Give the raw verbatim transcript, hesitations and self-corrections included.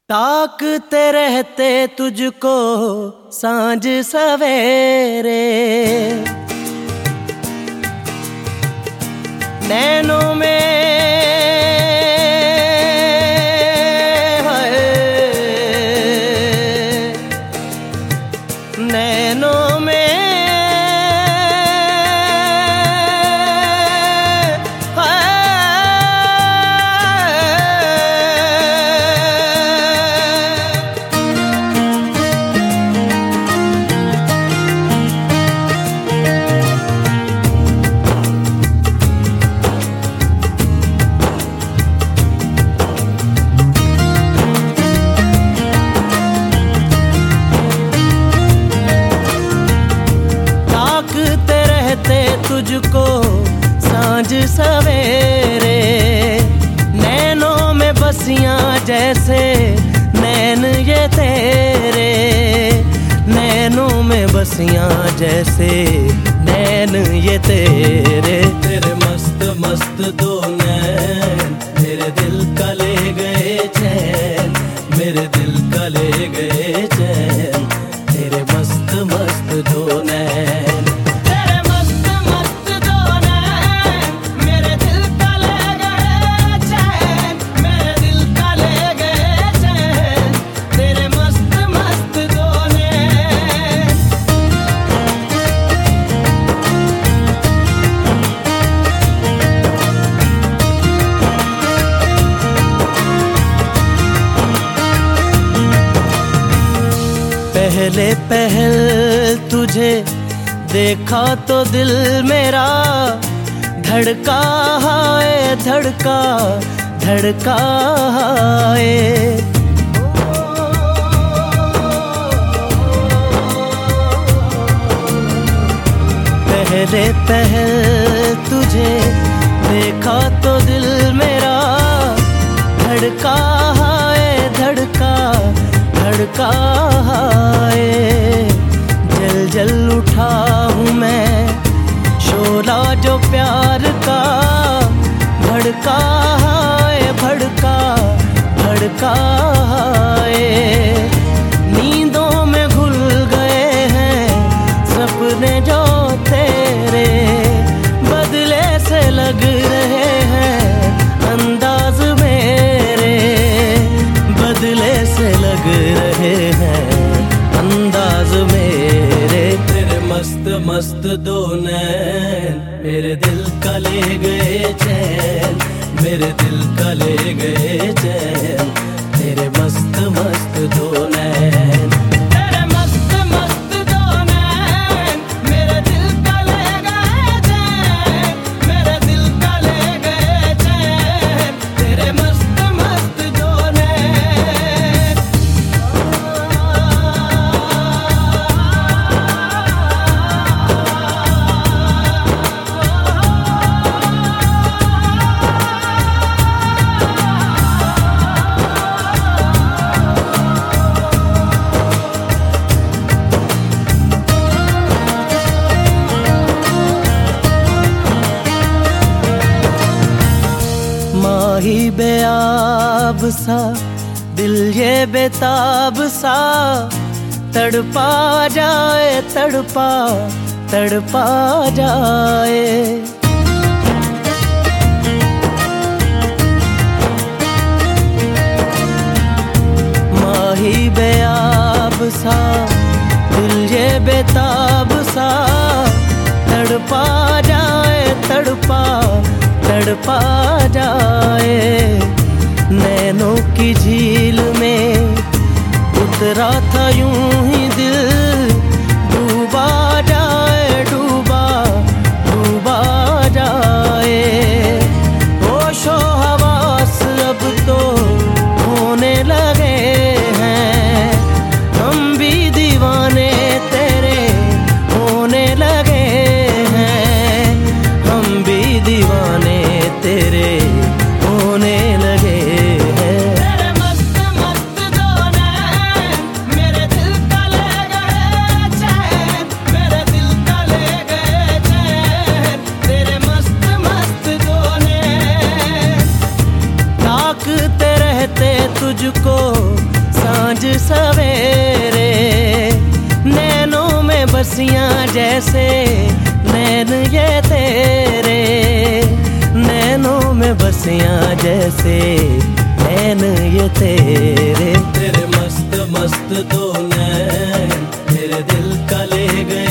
ताकते रहते तुझको सांझ सवेरे, नैनों में है, नैनों में तुझको सांझ सवेरे, नैनों में बसियां जैसे नैन ये तेरे, नैनों में बसियां जैसे नैन ये तेरे। तेरे मस्त मस्त दो नैन मेरे दिल का ले गए चैन, मेरे दिल का ले गए चैन, तेरे मस्त मस्त दो नैन। पहले पहल तुझे देखा तो दिल मेरा धड़का है, धड़का धड़का है। पहले पहल तुझे देखा तो दिल मेरा धड़का है, धड़का धड़का है। जल जल उठा हूँ मैं शोला जो प्यार का, भड़का है, भड़का भड़का है। नींदों में घुल गए हैं सपने जो तेरे, बदले से लग रहे हैं अंदाज मेरे, बदले से लग रहे हैं अंदाज मेरे। तेरे मस्त मस्त दो नैन मेरे दिल का ले गए चैन, मेरे दिल का ले गए चैन, तेरे मस्त मस्त दो नैन। माही बेआब सा दिल ये बेताब सा, तड़पा जाए तड़पा तड़पा जाए। माही बेआब सा दिल ये बेताब सा, तड़पा जाए तड़पा तड़पा जाए। नैनों की झील में उतरा था यूं ही दिल, डूबा जाए डूबा डूबा जाए। होशो हवास अब तो होने लगे हैं, हम भी दीवाने तेरे होने लगे हैं, हम भी दीवाने तेरे होने लगे हैं। तेरे मस्त मस्त दो नैन मेरे दिल का ले गए चैन, मेरे दिल का ले गए चैन, तेरे मस्त मस्त दो नैन। ताकते रहते तुझको सांझ सवेरे, नैनों में बसियां जैसे नैन ये तेरे, नैनों में बसियां जैसे नैन ये तेरे। तेरे मस्त मस्त दो नैन तेरे दिल का ले गए